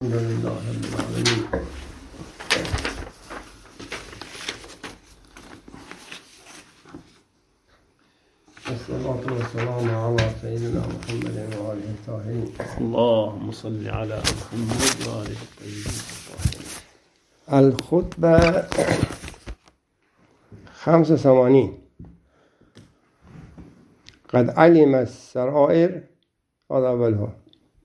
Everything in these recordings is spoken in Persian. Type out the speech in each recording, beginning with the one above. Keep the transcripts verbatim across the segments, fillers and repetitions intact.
الحمد لله رب العالمين والصلاة والسلام على سيدنا محمد وآله الطاهرين. اللهم صل على محمد وآله الطيبين الطاهرين. الخطبة خمسة وثمانين. قد علم السرائر. هذا أولها.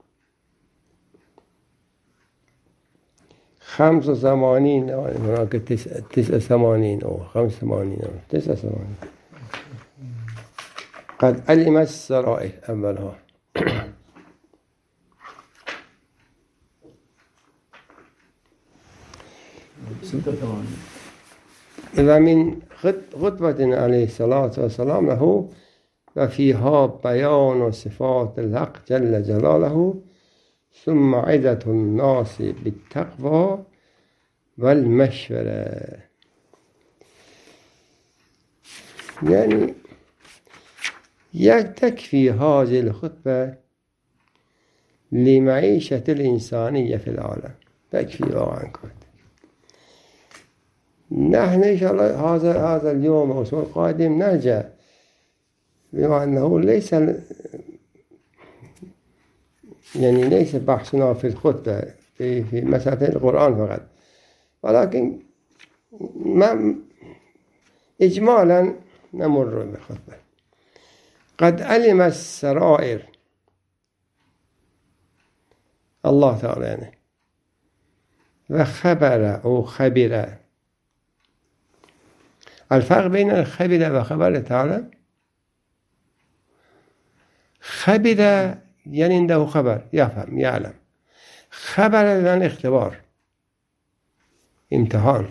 خمسة وثمانين هناك تسعة وثمانين أو خمسة وثمانين أو تسعة وثمانين. قد علم السرائر أولها. إذا من خطبة عليه الصلاة والسلام له وفيها بيان صفات الحق جل جلاله ثم عظة الناس بالتقوى والمشورة. يعني تكفي هذه الخطبة لمعيشة الإنسانية في العالم، تكفي واقعا. نحن إن شاء الله هذا هذا اليوم أو الأسبوع القادم نرجع، بما أنه ليس يعني ليس بحثنا في الخطبة في في مسألة القرآن فقط، ولكن ما إجمالا نمر بالخطبة. قد علم السرائر الله تعالى يعني وخبر أو خبر. الفرق بين الخبر وخبر تعالى، خبر يعني عنده خبر، يفهم يعلم. خبر يعني اختبار، امتحان.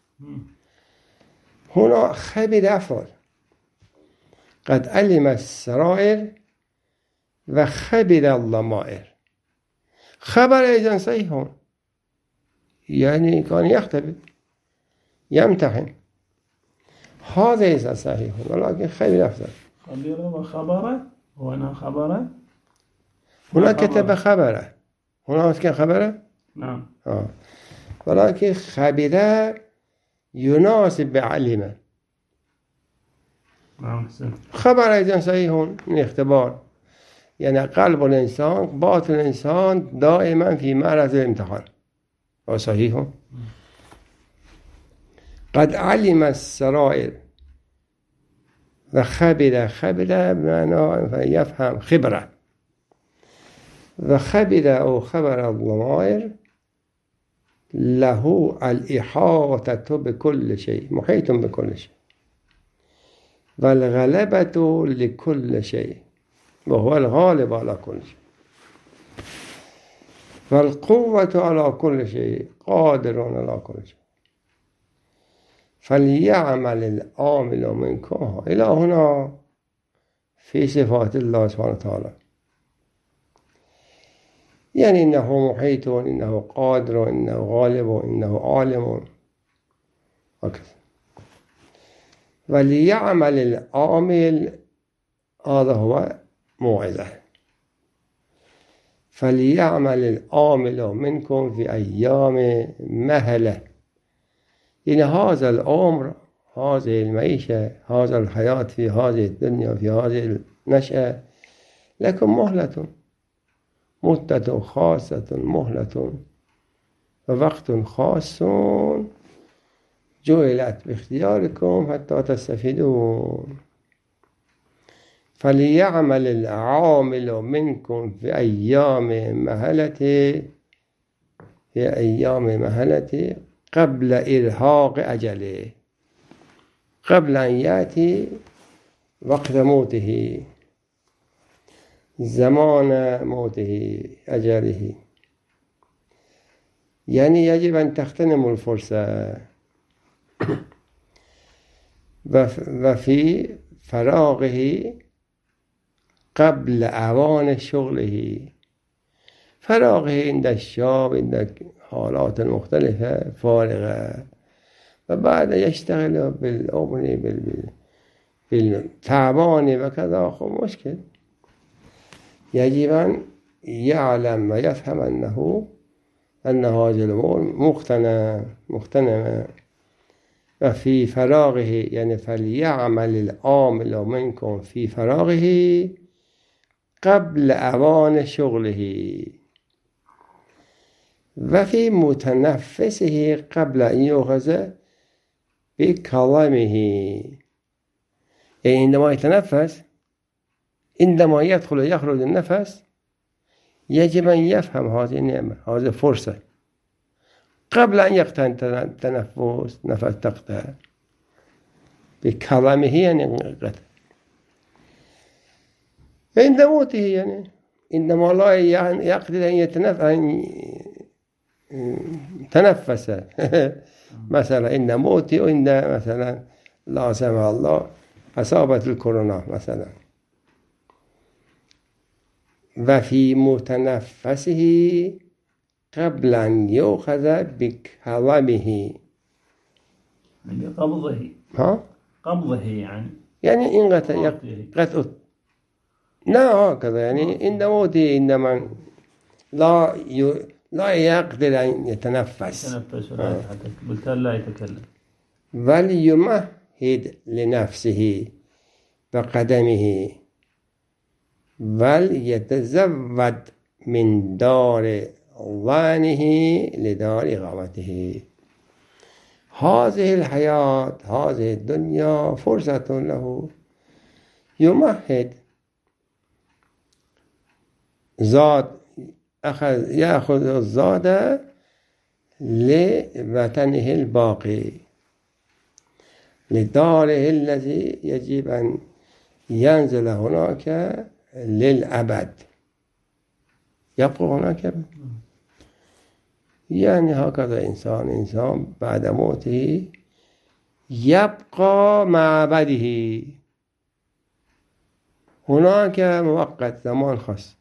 هنا خبر أفضل. قد علم السرائر وخبر الضمائر. خبر إذن صحيح يعني كان يختبر يمتحن، هذا ليس صحيح، ولكن خبر أفضل. خبر وخبر وأنا خبر. هنا كتب خبره، هنا مسكن خبره. نعم. آه. ولكن خبره يناسب بعلمه. نعم. خبر أيضا صحيح من اختبار، يعني قلب الإنسان باطن الإنسان دائما في معرض الامتحان، وصحيح. قد علم السرائر وخبر. خبر بمعنى يفهم، خبره. وخبر أو خبر الضمائر له الإحاطة بكل شيء، محيط بكل شيء، والغلبة لكل شيء، وهو الغالب على كل شيء، والقوة على كل شيء، قادر على كل شيء. فليعمل العامل منكم. إلى هنا في صفات الله سبحانه وتعالى، يعني إنه محيط، إنه قادر، إنه غالب، إنه عالم، هكذا. وليعمل العامل، هذا هو موعظة. فليعمل العامل منكم في أيام مهلة. إن هذا الأمر، هذه المعيشة، هذا الحياة في هذه الدنيا، في هذه النشأة، لكم مهلة، مدة خاصة، مهلة ووقت خاص جعلت باختياركم حتى تستفيدون. فليعمل العامل منكم في أيام مهلة، في أيام مهلة قبل إرهاق أجله، قبل أن يأتي وقت موته، زمان موته، أجله. يعني يجب أن تغتنموا الفرصة وفي فراغه قبل أوان شغله. فراغه عند الشاب عند حالات مختلفة فارغة، وبعد يشتغل بالأمر بالتعبان وكذا، خب مشكل. يجب أن يعلم ويفهم أنه أن هذه الأمور مقتنمة مقتنمة وفي فراغه يعني فليعمل العامل منكم في فراغه قبل أوان شغله وفي متنفسه قبل أن يؤخذ بكلامه. يعني عندما يتنفس، عندما يدخل ويخرج النفس يجب أن يفهم هذه النعمة، هذه فرصة قبل أن يقتنع التنفس نفس تقطع بكلامه يعني قطع عند موته. يعني عندما لا يقدر أن يتنفس مثلا عند موته، وعند مثلا لا سمح الله أصابت الكورونا مثلا، وفي متنفسه قبل أن يؤخذ بكلامه يعني قبضه ها قبضه يعني يعني إن قطع قطع لا هكذا يعني عند موته عندما لا ي... لا يقدر أن يتنفس يتنفس ولا يتحدث بالتالي لا يتكلم. وليمهد لنفسه بقدمه وليتزود من دار ظانه لدار إقامته. هذه الحياة هذه الدنيا فرصة له يمهد زاد أخذ يأخذ الزاد لوطنه الباقي لداره الذي يجب أن ينزل هناك للأبد، يبقى هناك. يعني هكذا إنسان إنسان بعد موته يبقى مع عبده هناك مؤقت زمان خاص،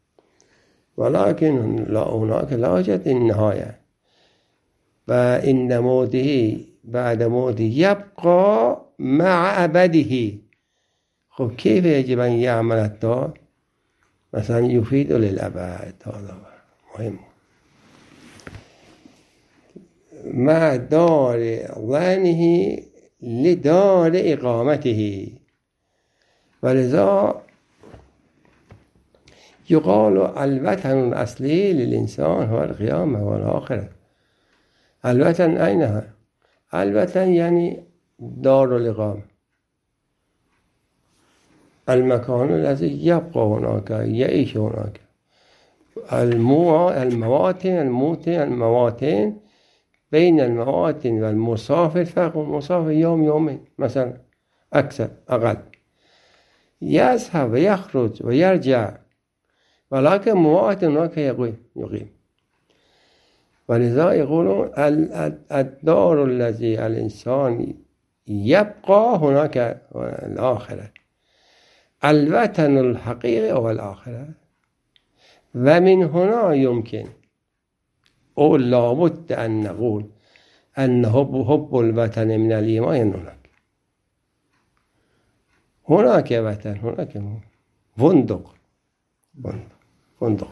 ولكن لا هناك لا يوجد النهاية. فإن موته بعد موته يبقى مع عبده. خب كيف يجب أن يعمل الدار؟ مثلا يفيد للأبد، هذا مهم. مع دار ظنه لدار إقامته. ولذا يقال الوطن الأصلي للإنسان هو القيامة والآخرة. الوطن أينها؟ الوطن يعني دار الإقامة، المكان الذي يبقى هناك يعيش هناك. المواطن الموطن المواطن بين المواطن والمسافر فرق. المسافر يوم يومين مثلا أكثر أقل، يذهب ويخرج ويرجع، ولكن مواطن هناك يقيم يقيم. ولذا يقولون الدار الذي الإنسان يبقى هناك الآخرة، الوطن الحقيقي هو الآخرة. ومن هنا يمكن أو لابد أن نقول أن حب حب الوطن من الإيمان. هناك هناك وطن، هناك فندق فندق.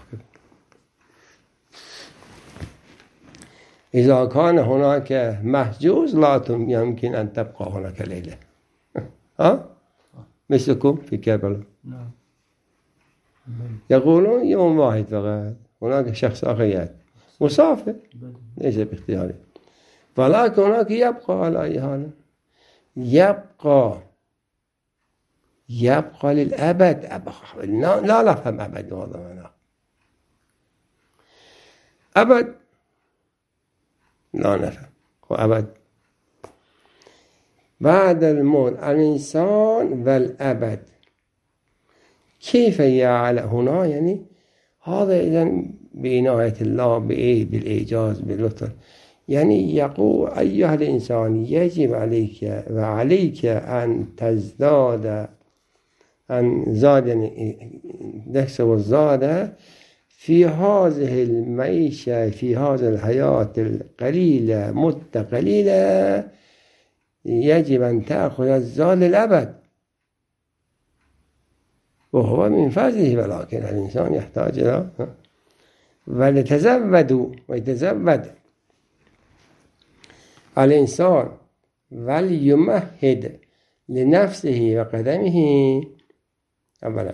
إذا كان هناك محجوز لا يمكن أن تبقى هناك ليلة. ها؟ مثلكم في كربلاء يقولون يوم واحد فقط، هناك شخص آخر يأتي مسافر ليس باختياري، ولكن هناك يبقى على أي حال، يبقى يبقى للأبد. أبقى. لا نفهم أبد هذا معناه أبد، لا نفهم وأبد بعد الموت الإنسان والأبد كيف يعلى هنا؟ يعني هذا إذن بعناية الله بإيه بالإيجاز باللطف. يعني يقول أيها الإنسان يجب عليك وعليك أن تزداد أن زاد يعني نكسب الزادة في هذه المعيشة في هذه الحياة القليلة مدة قليلة. يجب أن تأخذ الزاد للأبد، وهو من فضله، ولكن الإنسان يحتاج إلى ولتزودوا ويتزود الإنسان وليمهد لنفسه وقدمه أولا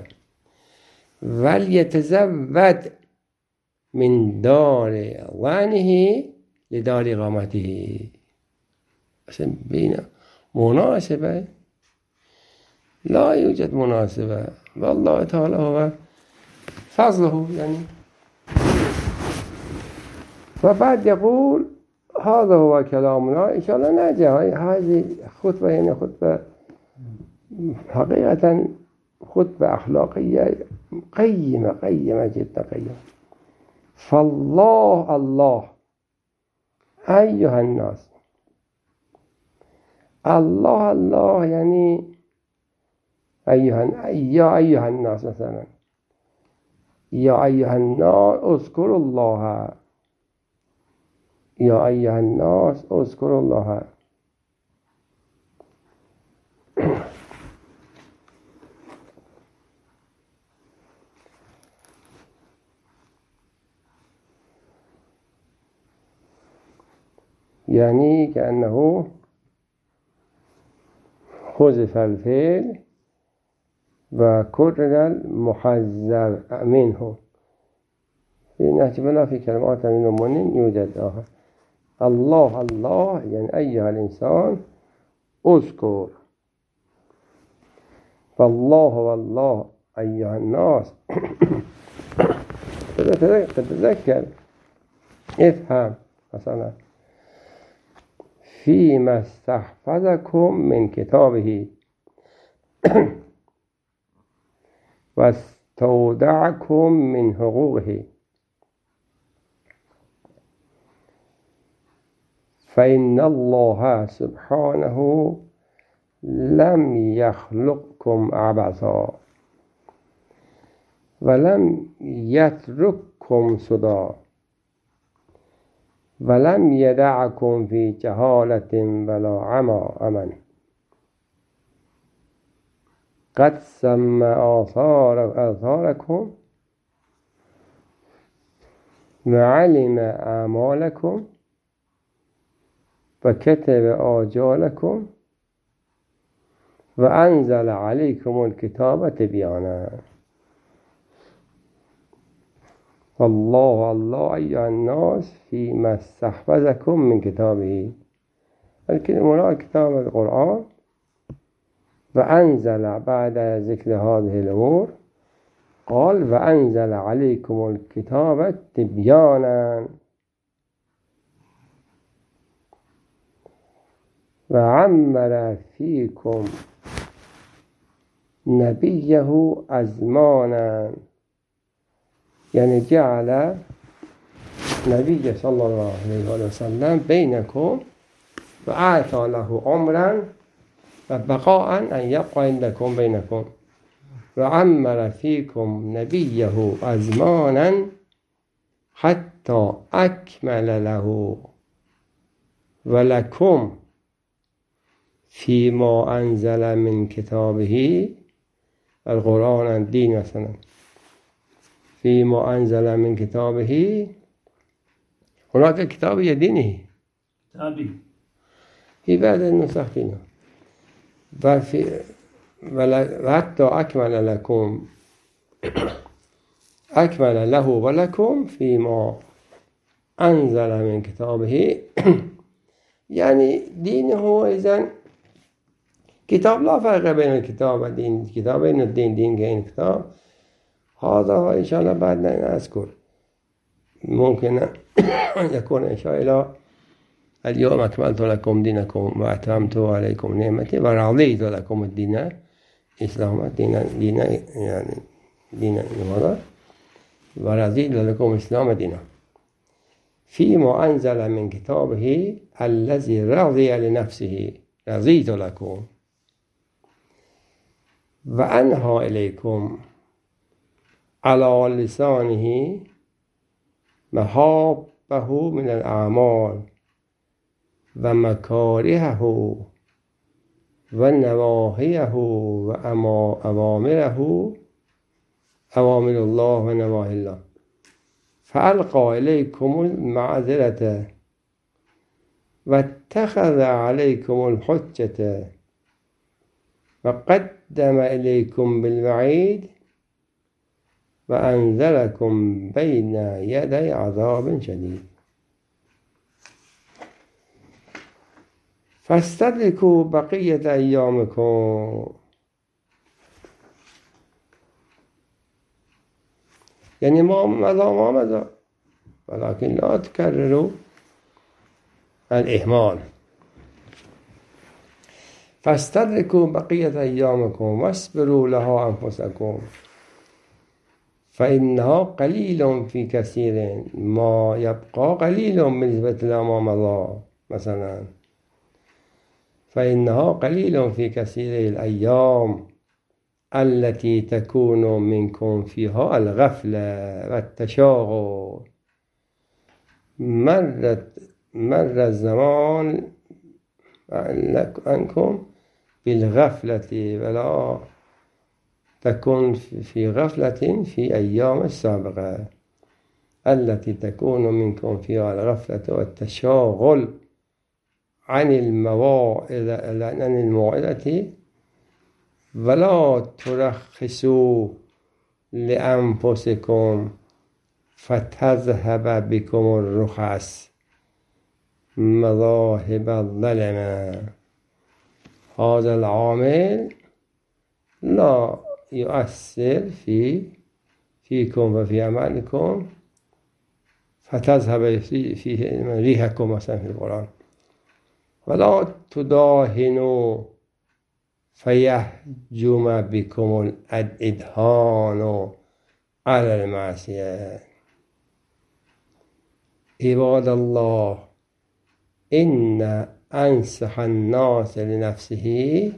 وليتزود من دار ظنه لدار إقامته. اصلا بين مناسبة لا يوجد مناسبة، والله تعالى هو فضله يعني. وبعد يقول هذا هو كلامنا إن شاء الله نرجع. هذه خطبة يعني خطبة حقيقة خطبة أخلاقية قيمة قيمة جدا قيمة. فالله الله أيها الناس، الله الله يعني أيها يا أيها الناس مثلا، يا أيها الناس اذكروا الله، يا أيها الناس اذكروا الله. يعني كأنه حذف الفعل وكرر المحذر منه. في نهج بلا في كلمات من المؤمنين يوجد آخر. الله الله يعني أيها الإنسان اذكر، فالله والله أيها الناس تتذكر افهم مثلا فيما استحفظكم من كتابه واستودعكم من حقوقه فإن الله سبحانه لم يخلقكم عبثا ولم يترككم سدى ولم يدعكم في جهالة ولا عمى أمن. قد سمى آثار آثاركم وعلم أعمالكم وكتب آجالكم وأنزل عليكم الكتاب تبيانا. والله الله أيها الناس فيما استحفظكم من كتابه، الكلمة كتاب القرآن. وأنزل بعد ذكر هذه الأمور قال وأنزل عليكم الكتاب تبيانا وعمر فيكم نبيه أزمانا، يعني جعل نبي صلى الله عليه وسلم بينكم وأعطى له عمرا وبقاء أن يبقى عندكم بينكم. وعمر فيكم نبيه أزمانا حتى أكمل له ولكم فيما أنزل من كتابه القرآن الدين مثلا. فيما أنزل من كتابه هناك كتاب دينه كتابي في بعض النسخ فينا وفي وحتى أكمل لكم أكمل له ولكم فيما أنزل من كتابه. يعني دينه إذن كتاب لا فرق بين الكتاب والدين، كتاب بين الدين دين غير كتاب. هذا إن شاء الله بعد نذكر، ممكن أن يكون إن شاء الله اليوم أكملت لكم دينكم وأتممت عليكم نعمتي ورضيت لكم الدين إسلام دين دين يعني دين هذا ورضيت لكم إسلام دينا فيما أنزل من كتابه الذي رضي لنفسه رضيت لكم وأنهى إليكم على لسانه محابه من الأعمال ومكارهه ونواهيه وأوامره أوامر الله ونواهي الله. فألقى إليكم المعذرة واتخذ عليكم الحجة وقدم إليكم بالوعيد وأنزلكم بين يدي عذاب شديد فاستدركوا بقية أيامكم. يعني ما مضى ما مضى ولكن لا تكرروا الإهمال. فاستدركوا بقية أيامكم واصبروا لها أنفسكم فإنها قليل في كثير ما يبقى قليل بالنسبة لما مضى. مثلا فإنها قليل في كثير الأيام التي تكون منكم فيها الغفلة والتشاغل. مرت مر الزمان عنكم بالغفلة ولا تكون في غفلة في أيام السابقة التي تكون منكم فيها الغفلة والتشاغل عن الموعظة عن الموعظة ولا ترخصوا لأنفسكم فتذهب بكم الرخص مذاهب الظلمة. هذا العامل لا يؤثر في فيكم وفي أعمالكم فتذهب فيه ريحكم مثلا في القرآن. ولا تداهنوا فيهجم بكم الإدهان على المعصية. عباد الله إن أنصح الناس لنفسه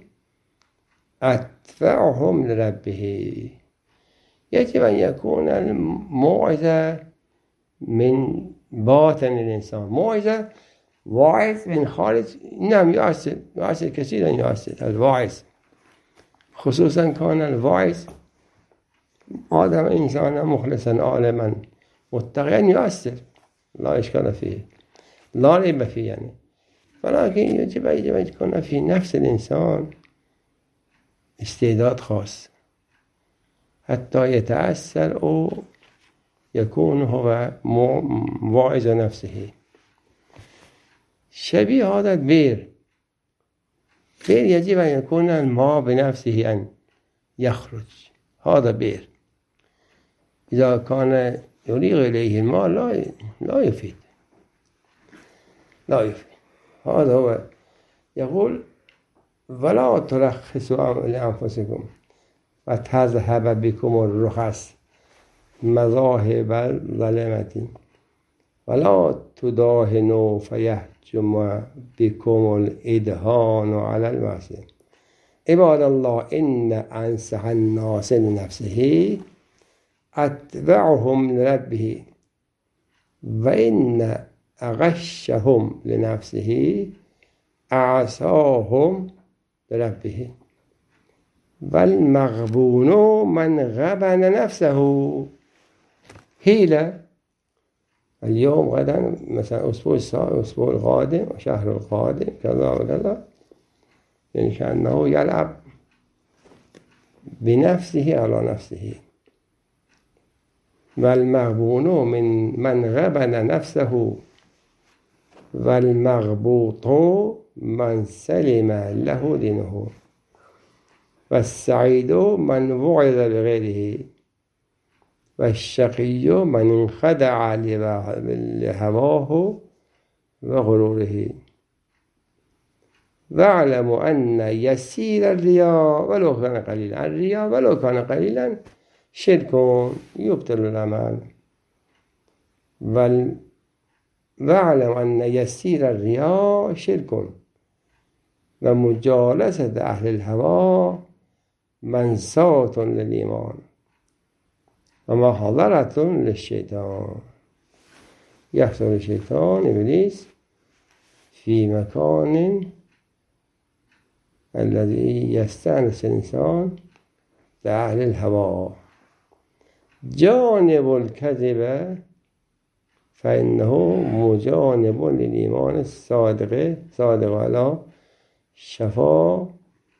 أتبعهم لربه. يجب أن يكون الموعظة من باطن الإنسان. موعظة واعظ من خارج نعم يؤثر يؤثر كثيرا يؤثر الواعظ، خصوصا كان الواعظ آدم إنسانا مخلصا عالما متقيا يؤثر لا إشكال فيه لا ريب فيه يعني. ولكن يجب يجب أن يكون في نفس الإنسان استعداد خاص حتى يتأثر أو يكون هو واعظ نفسه. شبيه هذا البير. بير يجب أن يكون الماء بنفسه أن يخرج. هذا بير إذا كان يريغ إليه الماء لا لا يفيد لا يفيد. هذا هو يقول ولا ترخصوا لأنفسكم وتذهب بكم الرخص مذاهب الظلمة ولا تداهنوا فيهجم بكم الإدهان على المعصية. عباد الله إن أنصح الناس لنفسه أتبعهم لربه وإن أغشهم لنفسه أعصاهم لربه والمغبون من غبن نفسه. هيلة اليوم غدا مثلا أسبوع الأسبوع القادم وشهر القادم كذا وكذا، يعني كأنه يلعب بنفسه على نفسه. والمغبون من من غبن نفسه والمغبوط من سلم له دينه والسعيد من وعظ بغيره والشقي من انخدع لهواه وغروره. واعلموا أن يسير الرياء ولو كان قليلا الرياء ولو كان قليلا شرك يبطل الأعمال. واعلم أن يسير الرياء شرك ومجالسة أهل الهوى منساة للإيمان ومحاضرة للشيطان. يحصل الشيطان إبليس في مكان الذي يستأنس الإنسان بأهل الهوى. جانب الكذب فإنه مجانب للإيمان الصادق صادق على شفا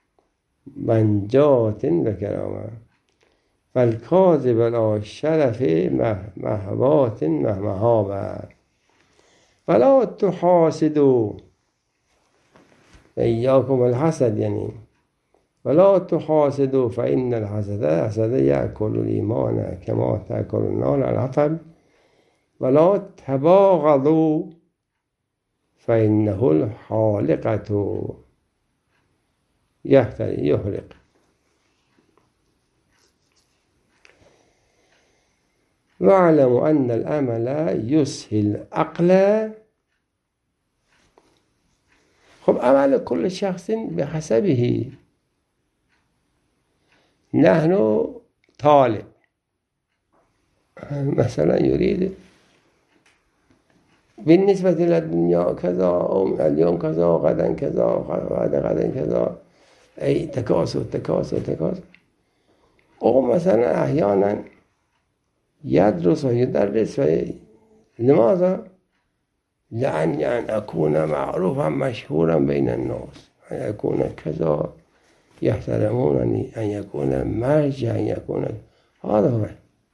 منجات وكرامة، فالكاذب على شرف مهبات مهابة. فلا تحاسدوا، إياكم الحسد يعني، ولا تحاسدوا فإن الحسد حسد يأكل الإيمان كما تأكل النار الحطب. ولا تباغضوا فإنه الحالقة يحرق. واعلموا أن الأمل يسهل العقل. خب أمل كل شخص بحسبه. نحن طالب مثلا يريد بالنسبة للدنيا كذا، أو اليوم كذا، غدا كذا، غدا غدا كذا، أي تكاثر تكاثر تكاثر. أو مثلا أحيانا يدرس ويدرس في لماذا؟ لأن يعني أكون معروفا مشهورا بين الناس، أن يكون كذا، يحترمونني، أن يكون مرجع، أن يكون هذا هو.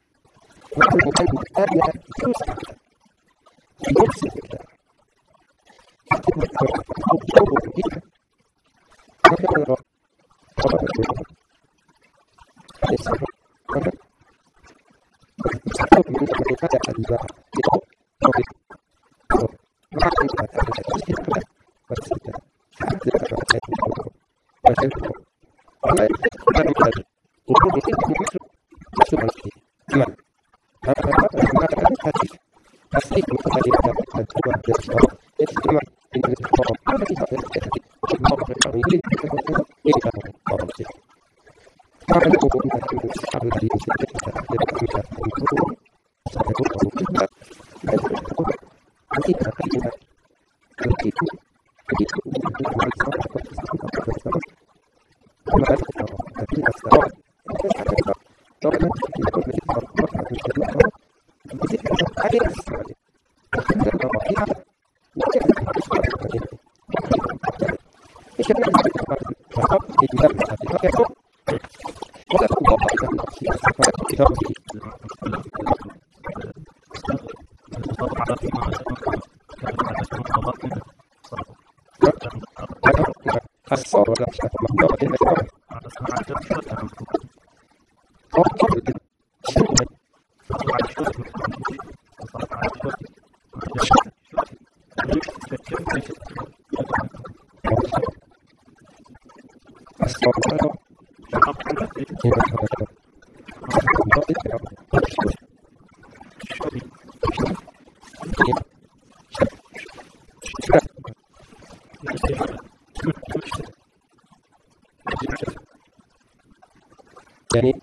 يعني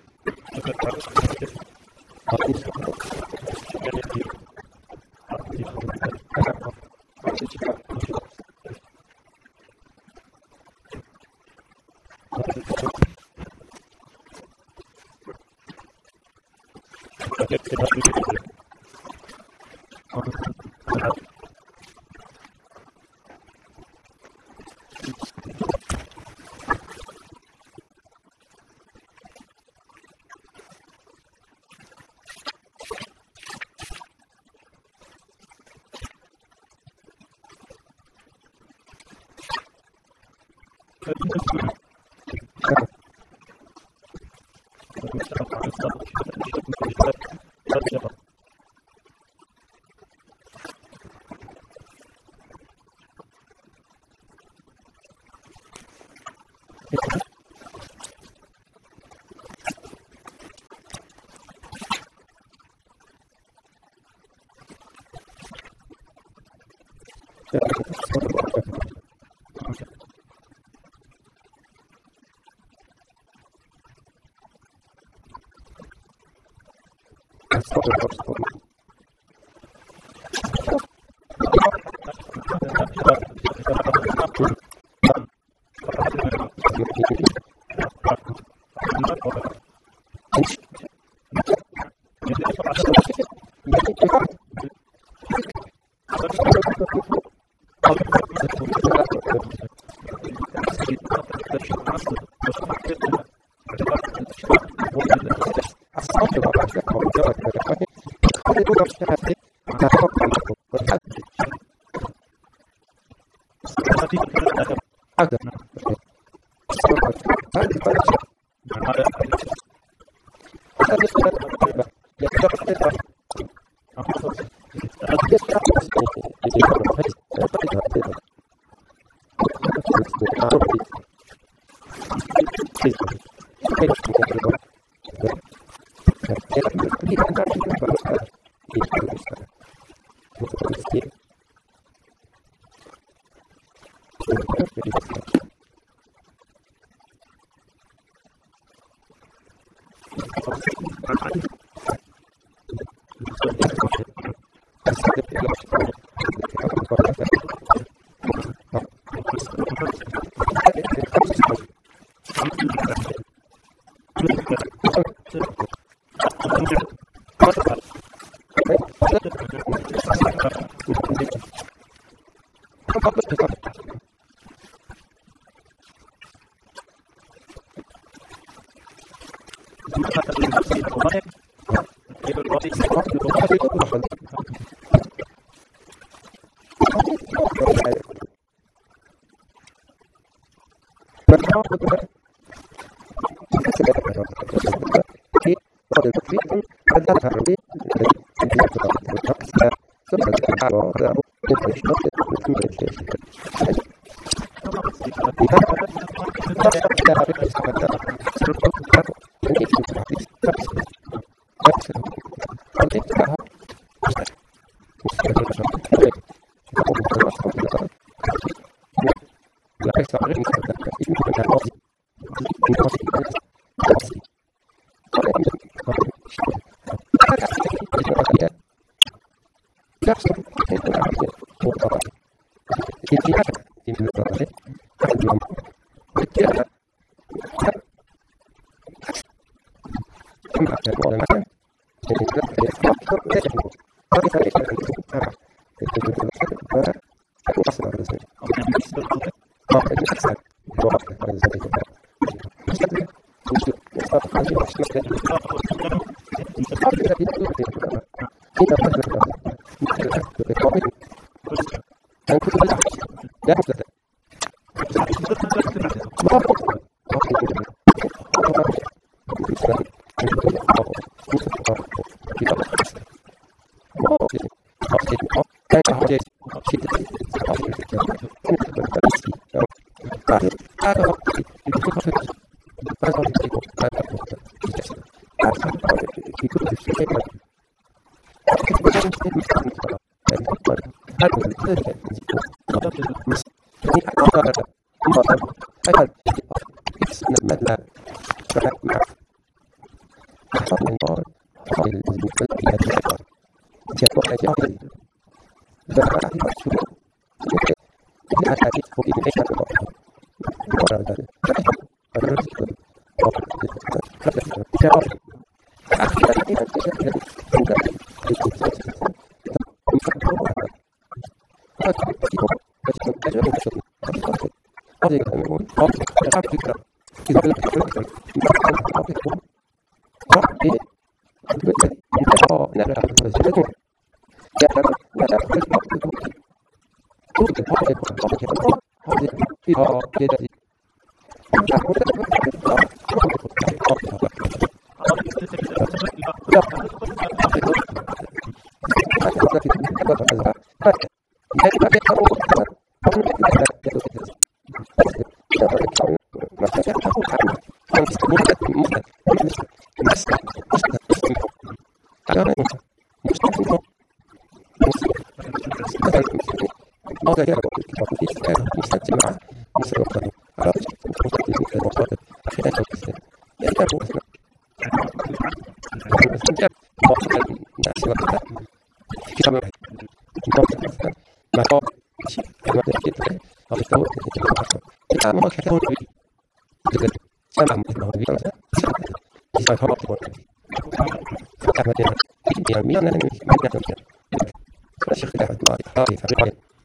Mian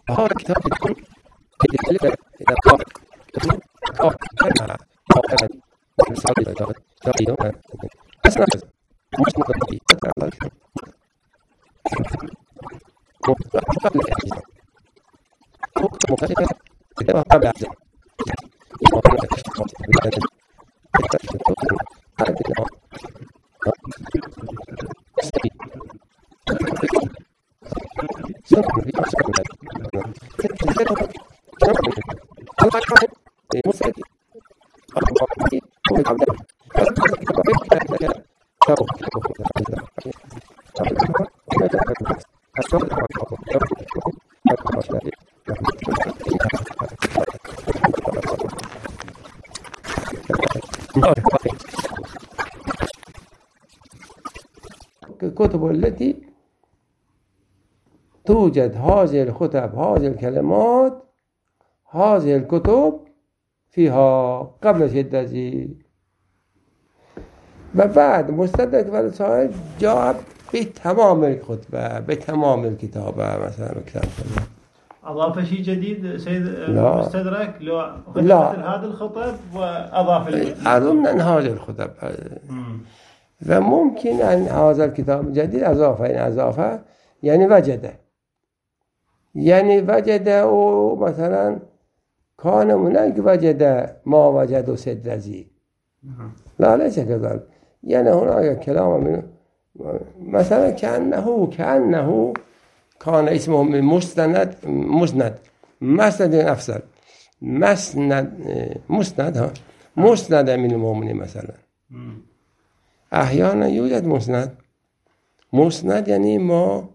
هذا الكتاب يكون يختلف إذا قام قام كلمة قام الصادق تقييم بس نفس مش مقدمي ترى الله قبل الإعجاز مختلفة كتابة قبل الإعجاز الكتب التي توجد هذه الخطب هذه الكلمات هذه الكتب فيها قبل شدة وبعد مستدرك والسائل جاء بتمام الخطبة بتمام الكتابة مثلا كتاب أضاف شيء جديد سيد لا. المستدرك لو لا. هذه الخطب وأضاف أظن أن هذه الخطب وممكن أن هذا الكتاب الجديد أضافه يعني أضافه يعني وجده يعني وجده مثلا كان هناك وجد ما وجد سدرزي لا ليس كذلك يعني هناك كلام من مثلا كأنه كأنه كان اسمه مسند مسند مسند أفضل مسند مسند ها مسند من المؤمنين مثلا أحيانا يوجد مسند مسند يعني ما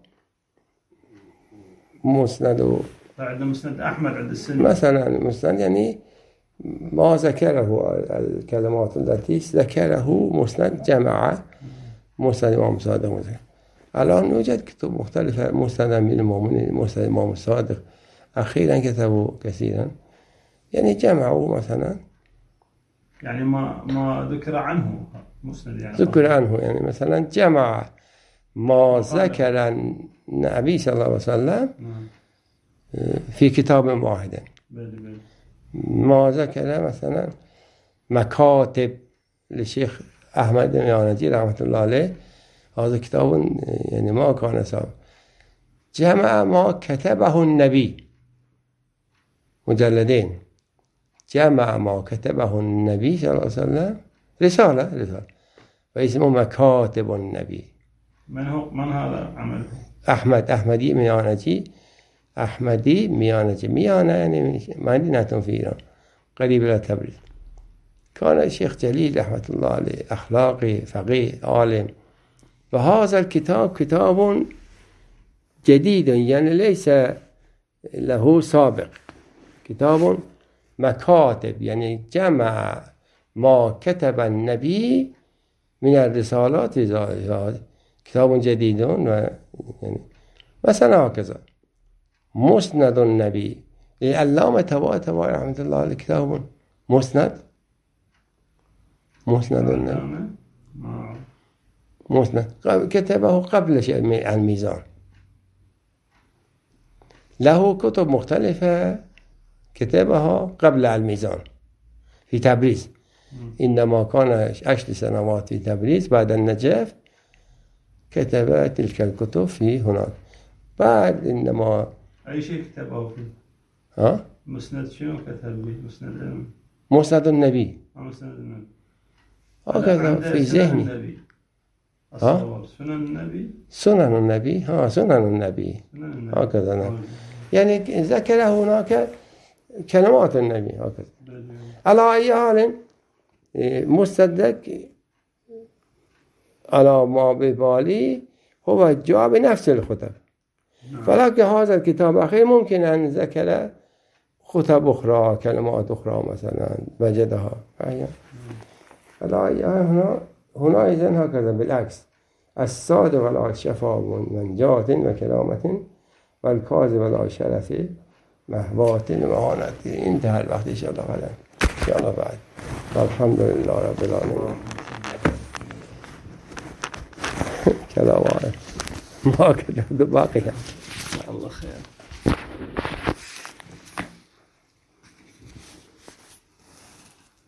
مسند عندنا مسند أحمد عند السنة مثلا مسند يعني ما ذكره الكلمات التي ذكره مسند جماعة مسند إمام صادق مثلا الآن يوجد كتب مختلفة مسند من المؤمنين مسند إمام صادق أخيرا كتبوا كثيرا يعني جمعوا مثلا يعني ما ما ذكر عنه مسند يعني ذكر عنه يعني مثلا جمع ما ذكر النبي صلى الله عليه وسلم في كتاب واحد ما ذكر مثلا مكاتب للشيخ أحمد الميانجي رحمة الله عليه هذا كتاب يعني ما كان صعب جمع ما كتبه النبي مجلدين جمع ما كتبه النبي صلى الله عليه وسلم رسالة رسالة واسمه مكاتب النبي من هو من هذا عمل أحمد أحمدي ميانجي أحمدي ميانجي ميانة يعني مدينة في إيران قريب إلى تبريز كان الشيخ جليل رحمة الله عليه أخلاقي فقيه عالم وهذا الكتاب كتاب جديد يعني ليس له سابق كتاب مكاتب يعني جمع ما كتب النبي من الرسالات كتاب جديد يعني مثلا هكذا مسند النبي العلامة طباطبائي رحمة الله عليه كتاب مسند مسند النبي مسند كتبه قبل الميزان له كتب مختلفة كتبها قبل الميزان في تبريز إنما كان عشر سنوات في تبريز بعد النجف كتب تلك الكتب في هناك بعد إنما أي شيء كتبه فيه ها مسند شنو كتب به مسند مسند النبي مسند النبي هكذا في ذهني ها سنن النبي سنن النبي ها سنن النبي هكذا نعم يعني ذكر هناك كلمات النبي هكذا على أي حال مصدق على ما ببالي هو جاء بنفس الخطب ولكن هذا الكتاب أخير ممكن أن ذكر خطب أخرى كلمات أخرى مثلا وجدها على أي حال هنا هنا إذن هكذا بالعكس الصادق على شفاء من جات وكلامة والكاذب على شرف مهبات ومهانة انتهى الوقت إن شاء الله غدا إن شاء الله بعد والحمد لله رب العالمين كلام ما كتبت باقي الله خير